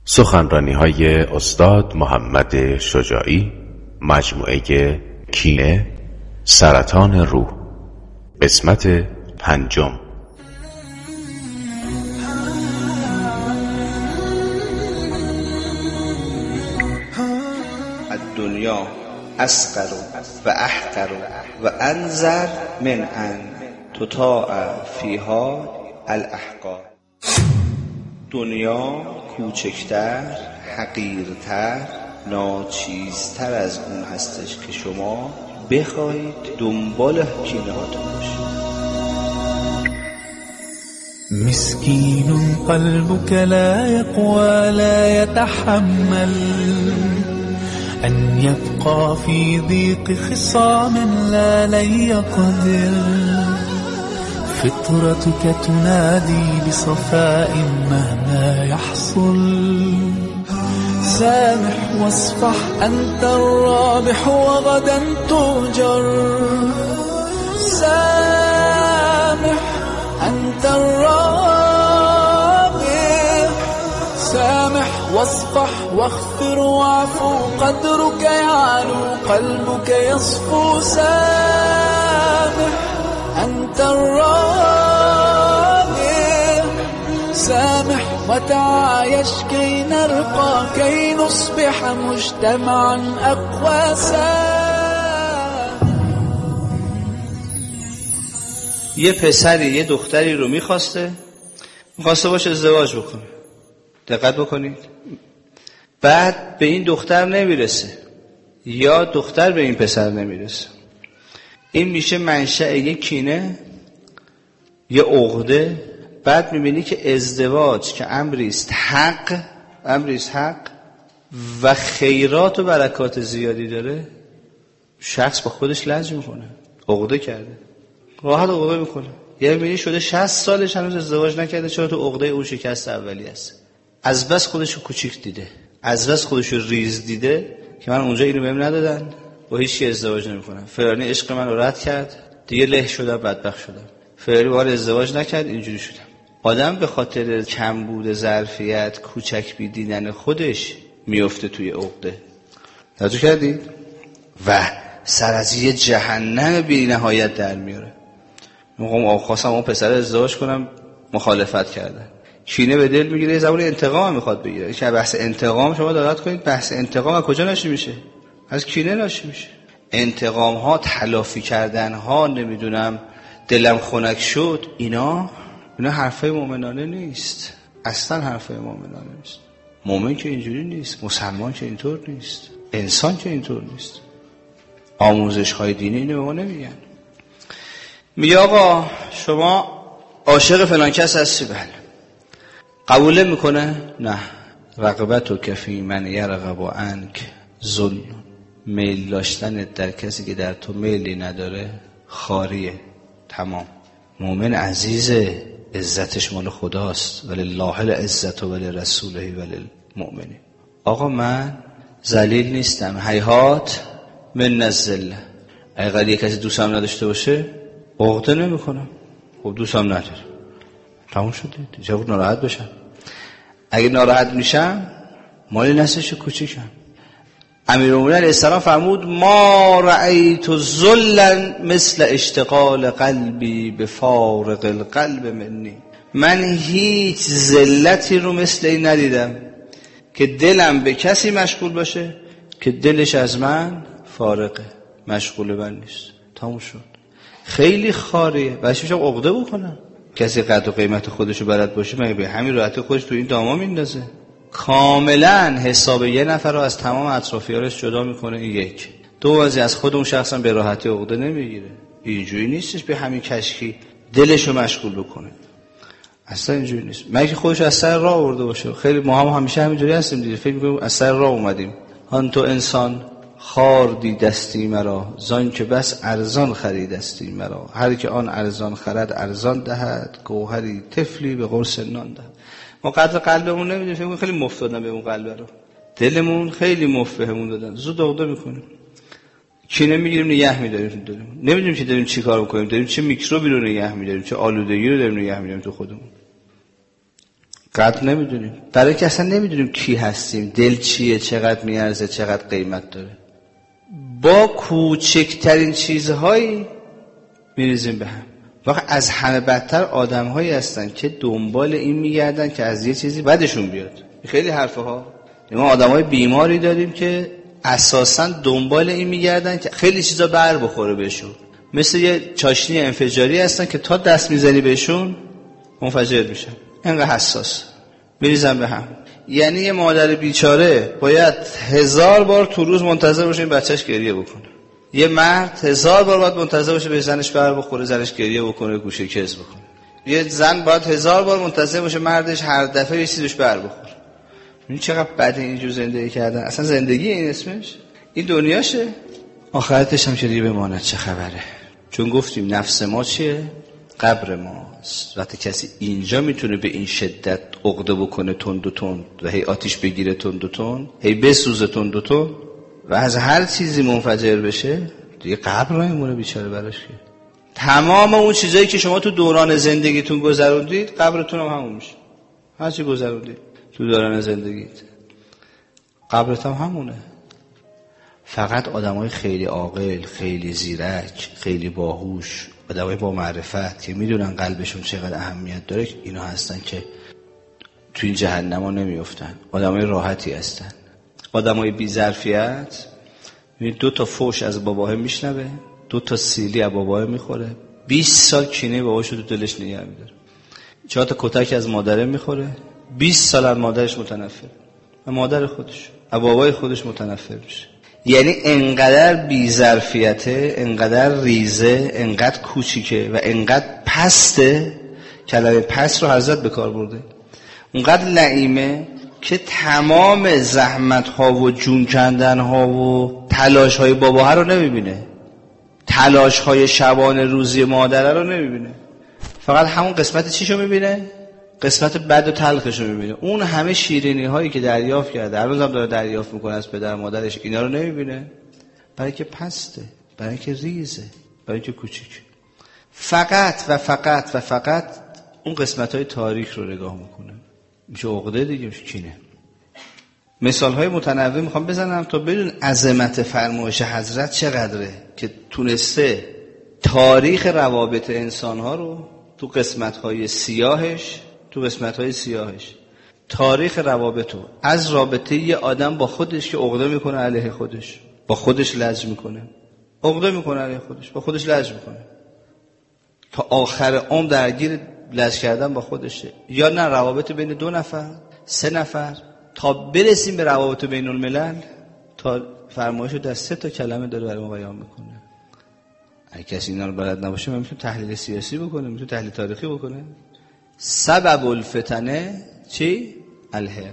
سخنرانی‌های استاد محمد شجاعی، مجموعه کینه، سرطان روح، قسمت 5. الدنیا اصغر و احقر و انذر من ان تطاع فیها الاحقار. دنیا کوچکتر، حقیرتر، ناچیزتر از اون هستش که شما بخواید دنبال کینه هاتون باشید. مسكين قلبك لا يقوى لا يتحمل أن يبقى في ضيق خصام لا لن يقدر. فطرتك تنادي بصفاء مهما يحصل. سامح واصفح أنت الرابح وغدا تؤجر. سامح أنت الرابح. سامح واصفح واغفر واعفو قدرك يعلو قلبك يصفو. سامح أنت الرابح. سامح وتعايش كي نرقى كي نصبح مجتمعا أقوى. یه پسری یه دختری رو میخواسته باش ازدواج بکنه. دقت بکنید. بعد به این دختر نمیرسه یا دختر به این پسر نمیرسه. این میشه منشأ یک کینه، یه عقده. بعد میبینی که ازدواج که امریست حق و خیرات و برکات زیادی داره، شخص با خودش لج میکنه، عقده کرده، راحت عقده میکنه. یه میبینی شده 60 سالش هنوز ازدواج نکرده. چرا؟ تو عقده اون شکست اولی است. از بس خودشو کوچیک دیده، از بس خودشو ریز دیده که من اونجا اینو بهم ندادن، با هیچ کی ازدواج نمیکنم. فلانی عشق منو رد کرد، دیگه له شدم، بدبخت شدم. فلانی با من ازدواج نکرد، اینجوری شدم. آدم به خاطر کمبود ظرفیت، کوچک دیدن خودش میفته توی عقده. توجه کردید؟ و سر از یه جهنم بی نهایت در میاره. من خواستم اون پسر ازدواج کنم، مخالفت کردن. کینه به دل میگیره، زبون انتقام میخواد بگیره. که بحث انتقام شما دقت کنید، بحث انتقام از کجا ناشی میشه؟ از کینه ناشی میشه. انتقام ها، تلافی کردن ها، نمیدونم دلم خنک شد، اینا حرفای مومنانه نیست. اصلا حرفای مومنانه نیست. مومن که اینجوری نیست، مسلمان که اینطور نیست، انسان که اینطور نیست. آموزش های دینی اینو به ما نمیگن. میگه آقا شما عاشق فلان کس هستی؟ بله. قبول میکنه؟ نه. رغبتو کفی من یرغب عنک ذل. میل داشتن در کسی که در تو میلی نداره خاریه. تمام. مومن عزیزه، عزتش مال خداست. ولله العزت و ولرسوله وللمؤمنین. آقا من ذلیل نیستم، هیهات من الذله. اگر یک کسی دوستم نداشته باشه عقده نمیکنم. خب دوستم نداره، تموم شده. چرا ناراحت بشم؟ اگه ناراحت میشم مال نسلش کوچیکم. امیرالمومنین علیه السلام فرمود ما رأیت ذلا مثل اشتغال قلبی بفارق القلب منی. من هیچ ذلتی رو مثل این ندیدم که دلم به کسی مشغول باشه که دلش از من فارقه، مشغول من نیست. تموم شد. خیلی خاریه. بچه میشم عقده بکنم. کسی قدر و قیمت خودشو بلد باشه مگه به همین راحتی خودش تو این داما میندازه؟ کاملا حساب یه نفر رو از تمام اطرافیانش جدا میکنه. این یک. دو، از خود اون شخص هم به راحتی عقده نمیگیره. اینجوری نیستش به همین کشکی دلشو مشغول بکنه. اصلا اینجوری نیست. مگه خودش از سر راه آورده باشه. خیلی ما هم همیشه همینجوری هستیم دیگه. فکر می‌کنیم از سر راه اومدیم. هان تو انسان خاردی دستی مرا، زان که بس ارزان خریدستی مرا. هر که آن ارزان خرد ارزان دهد، گوهری طفلی به قرص نان دهد. ما قدر قلبمون نمیدونیم. فکر خیلی مفت دادن به اون قلب رو. دلمون خیلی مفت بهمون دادن. زود عقده میکنیم. کینه میگیریم نگه میداریم تو دلمون. نمیدونیم که داریم چی کار میکنیم، داریم چه میکروبی رو نگه میداریم، چه آلودگی رو داریم نگه میداریم تو خودمون. قدر نمیدونیم، برای که اصلا نمیدونیم کی هستیم، دل چیه، چقدر میارزه، چقدر قیمت داره. با کوچکترین چیزهایی میریزیم به هم. واقعا از همه بدتر آدم‌هایی هستن که دنبال این میگردن که از یه چیزی بدشون بیاد. خیلی حرفه ها. ما آدم‌های بیماری داریم که اساساً دنبال این میگردن که خیلی چیزا بر بخوره بهشون. مثل یه چاشنی انفجاری هستن که تا دست میزنی بهشون منفجر میشن. اینقدر حساس. میریزن به هم. یعنی یه مادر بیچاره باید 1000 بار تو روز منتظر باشه این بچهش گریه بکنه. یه مرد 1000 بار باید منتظر باشه به زنش بر بخوره، زنش گریه بکنه، گوشه کز بکنه. یه زن باید 1000 بار منتظر باشه مردش هر دفعه یه چیزش بر بخوره. این چقدر بده اینجور زندگی کردن. اصلا زندگی این اسمش؟ این دنیاشه؟ آخرتش هم که دیگه بماند چه خبره. چون گفتیم نفس ما چیه؟ قبر ماست. وقتی کسی اینجا میتونه به این شدت عقده بکنه تند و تند و هی آتیش بگیره تند و تند، هی بسوزه تند و تند و از هر چیزی منفجر بشه، دیگه قبر نمیمونه بیچاره براش که. تمام اون چیزایی که شما تو دوران زندگیتون گذروندید قبرتون هم همون میشه. هر چی گذروندید تو دوران زندگیت قبرت هم همونه. فقط آدمای خیلی عاقل، خیلی زیرک، خیلی باهوش، آدمای با معرفت که میدونن قلبشون چقدر اهمیت داره، اینا هستن که تو این جهنم‌ها نمیافتن. آدمای راحتی هستن. آدمای بی ظرفیت 2 تا فوش از باباه میشنوه، 2 تا سیلی از باباه میخوره، 20 سال کینه باباشو تو دلش نگه میداره، 4 تا کتک از مادره میخوره، 20 سال از مادرش متنفر، از مادر خودش، از بابای خودش متنفر میشه. یعنی انقدر بی‌ظرفیته، انقدر ریزه، انقدر کوچیکه و انقدر پسته، کلمه پست رو حضرت به کار برده، اونقدر لعیمه که تمام زحمت‌ها و جون کندن‌ها و تلاش‌های باباها رو نمی‌بینه، تلاش‌های شبانه روزی مادره رو نمی‌بینه، فقط همون قسمت چیشو می‌بینه؟ قسمت بد و تلخش رو می‌بینه. اون همه شیرینی‌هایی که دریافت کرده، هر روزم داره دریافت می‌کنه از پدر مادرش، اینا رو نمی‌بینه، برای که پسته، برای که ریزه، برای که کوچیک. فقط و فقط و فقط اون قسمت‌های تاریک رو نگاه می‌کنه. میشه عقده دیگه، میشه کینه. مثال‌های متنوع میخوام بزنم تا بدون عظمت فرمایش حضرت چقدره که تونسته تاریخ روابط انسان‌ها رو تو قسمت‌های سیاهش تاریخ روابط رو از رابطه یه آدم با خودش که عقده میکنه علیه خودش، با خودش لج میکنه، عقده میکنه علیه خودش، با خودش لج میکنه، تا آخر عمر درگیر لج کردن با خودشه، یا نه روابط بین 2 نفر 3 نفر تا برسیم به روابط بین الملل. تا فرمایشو در 3 تا کلمه داره برای ما بیان میکنه. اگه کسی اینا رو بلد نباشه من میتونم تحلیل سیاسی بکنه، میتونم تحلیل تاریخی بکنه. سبب الفتنه چی؟ الحقد.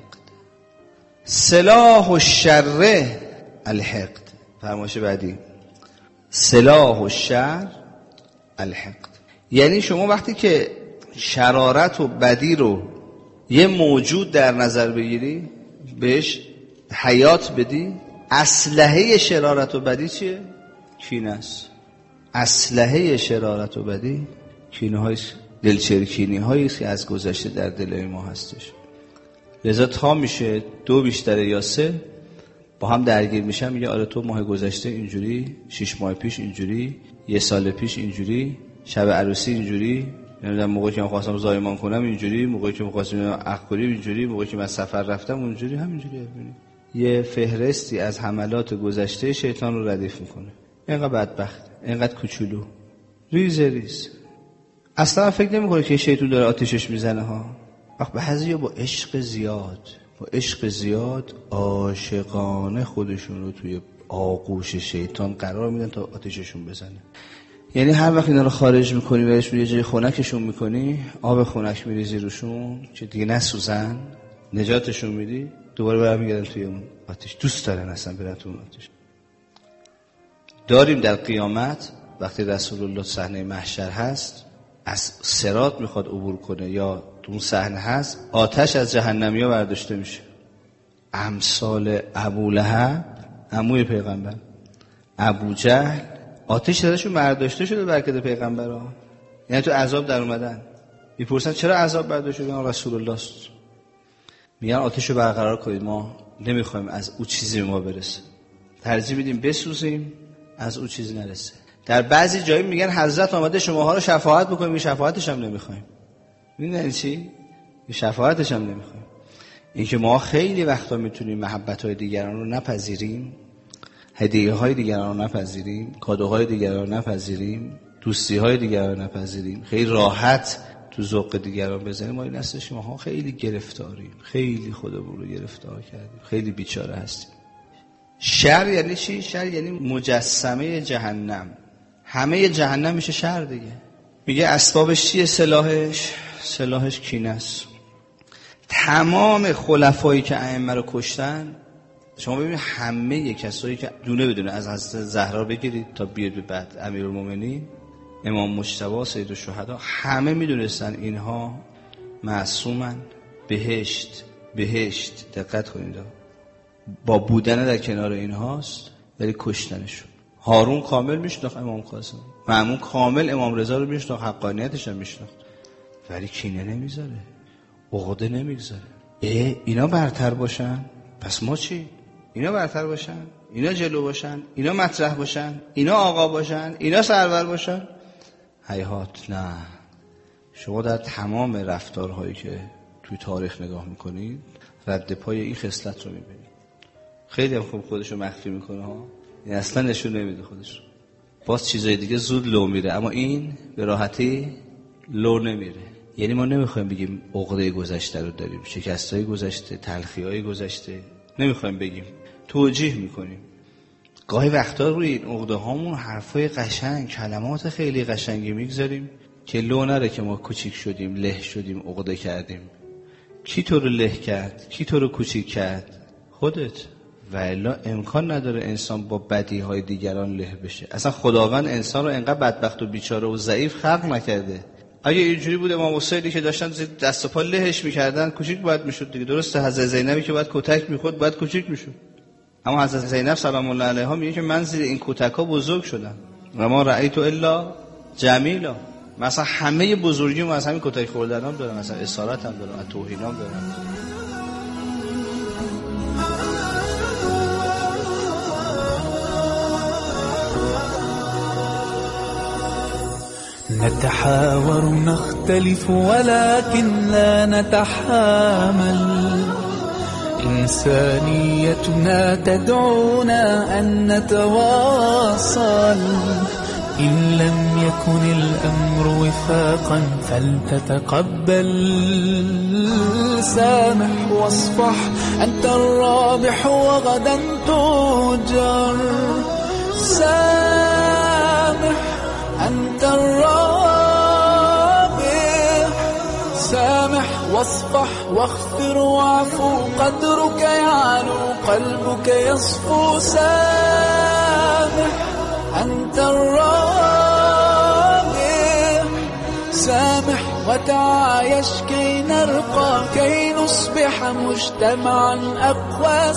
سلاح الشر الحقد. فرمایش بعدی سلاح الشر الحقد. یعنی شما وقتی که شرارت و بدی رو یه موجود در نظر بگیری، بهش حیات بدی، اسلحه شرارت و بدی چیه؟ کینه است. اسلحه شرارت و بدی کینه هایست، دلچرکینی هاییست که از گذشته در دل ما هستش. لذا تا میشه 2 بیشتر یا 3 با هم درگیر میشن، میگه آره تو ماه گذشته اینجوری، 6 ماه پیش اینجوری، 1 سال پیش اینجوری، شب عروسی اینجوری، نمیدونم موقعی که من خواستم زایمان کنم اینجوری، موقعی که می‌خواستم عقد کنیم اینجوری، موقعی که من سفر رفتم اونجوری، همینجوری. ببینید یه فهرستی از حملات گذشته شیطان رو ردیف میکنه. اینقدر بدبخت، اینقدر کوچولو، ریز اصلا فکر نمیکنه که شیطان داره آتیشش میزنه ها. وقت بعضیا با عشق زیاد عاشقانه خودشون رو توی آغوش شیطان قرار میدن تا آتیششون بزنه. یعنی هر وقت اینا رو خارج میکنی بهشون یه جای خنکشون میکنی، آب خنک میریزی روشون که دیگه نسوزن، نجاتشون میدی، دوباره برمیگردن توی اون آتش. دوست دارن اصلا برن تو اون آتش. داریم در قیامت وقتی رسول الله صحنه محشر هست، از صراط میخواد عبور کنه یا تو اون صحنه هست، آتش از جهنمیا برداشته میشه. امثال ابولهب، عموی پیغمبر، ابوجهل، آتش درشون برداشته شده برکت پیغمبرها، یعنی تو عذاب در اومدن. میپرسن چرا عذاب برداشته شده؟ رسول الله است. میگن آتش رو برقرار کنید، ما نمیخوایم از او چیزی به ما برسه، ترجیح میدیم بسوزیم از او چیزی نرسه. در بعضی جایی میگن حضرت آمده شماها رو شفاعت بکنیم، شفاعتش هم نمیخوایم. میدونی چی؟ شفاعتش هم نمیخوایم. اینکه ما خیلی وقتا میتونیم محبت‌های دیگران رو نپذیریم، هدیه‌های دیگران رو نپذیریم، کادوهای دیگران رو نپذیریم، دوستی‌های دیگران رو نپذیریم، خیلی راحت تو ذوق دیگران بزنیم. ما این هستش ماها خیلی گرفتاریم، خیلی خودمون رو گرفتار کردیم، خیلی بیچاره هستیم. شر یعنی چی؟ شر یعنی مجسمه جهنم. همه جهنم میشه شر دیگه. میگه اسبابش چیه؟ سلاحش کینه است. تمام خلفایی که ائمه رو کشتن، شما ببینید همه کسایی که دونه بدونه از حضرت زهرا بگیرید تا بیاد به بعد امیرالمومنین، امام مجتبی، سید الشهدا، همه میدونستن اینها معصومن. بهشت دقت کنید با بودن در کنار اینهاست، ولی کشتنشون. هارون کامل میشناخت امام قاسم، مأمون کامل امام رضا رو میشناخت، حقانیتش هم میشناخت، ولی کینه نمیذاره، عقده نمیگذاره. اینا برتر باشن پس ما چی؟ اینا برتر باشن، اینا جلو باشن، اینا مطرح باشن، اینا آقا باشن، اینا سرور باشن. هیهات نه. شما در تمام رفتارهایی که توی تاریخ نگاه میکنید رد پای این خصلت رو میبینید. خیلی هم خوب خودشو مخفی میکنه ها، این اصلا نشون نمیده خودشو. باز چیزای دیگه زود لو میره، اما این به راحتی لو نمیره. یعنی ما نمیخوایم بگیم عقده گذشته رو داریم، شکستای گذشته، تلخی‌های گذشته نمیخوایم بگیم، توجیه میکنیم. گاهی وقتا روی این عقده هامون حرفای قشنگ، کلمات خیلی قشنگی میگذاریم که لو نره که ما کوچیک شدیم، له شدیم، عقده کردیم. کی تو رو له کرد؟ کی تو رو کوچیک کرد؟ خودت. و الا امکان نداره انسان با بدیهای دیگران له بشه. اصلا خداوند انسان رو انقدر بدبخت و بیچاره و ضعیف خلق نکرده. اگه اینجوری بود امام حسینی که داشتن دست و پا لهش میکردن کوچیک باید میشد دیگه. درسته حضرت زینبی که باید کتک میخورد باید کوچیک میشد، اما حضرت زینب سلام الله علیها میگه که من زیر این کتکا بزرگ شدم و ما رأیت الا جمیلا. مثلا همه بزرگی ما از همین کتک خوردن هم دارن، مثلا اسارت هم دارن، توهین هم دارن. نتحاور نختلف ولكن لا نتحامل، إنسانيتنا تدعونا أن نتواصل، إن لم يكن الأمر وفاقا فلتتقبل، سامح واصفح أنت الرابح وغدا تؤجر، سامح أنت الرابح، سامح واصفح واغفر واعفو، قدرك يعلو قلبك يصفو، سامح أنت الرابح، سامح وتعايش كي نرقى، كي نصبح مجتمعا أقوى،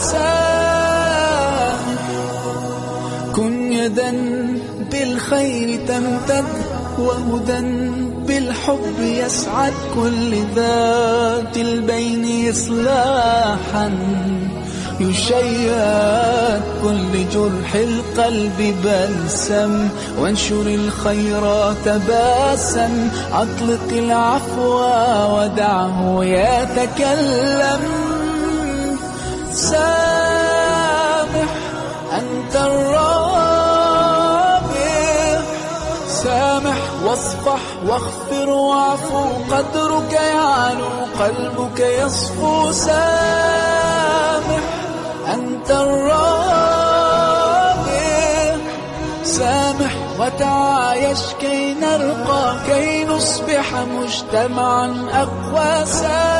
سامح كن يدا بالخير تمتد، وهدى بالحب يسعد، كل ذات البين إصلاحا يشيد، كل جرح القلب بلسم، وانشر الخيرات باسم، أطلق العفو ودعه يتكلم، سامح أنت الرابح، سامح واصفح واغفر واعفو، قدرك يعلو قلبك يصفو، سامح أنت الرابح، سامح وتعايش كي نرقى، كي نصبح مجتمعا أقوى، سامح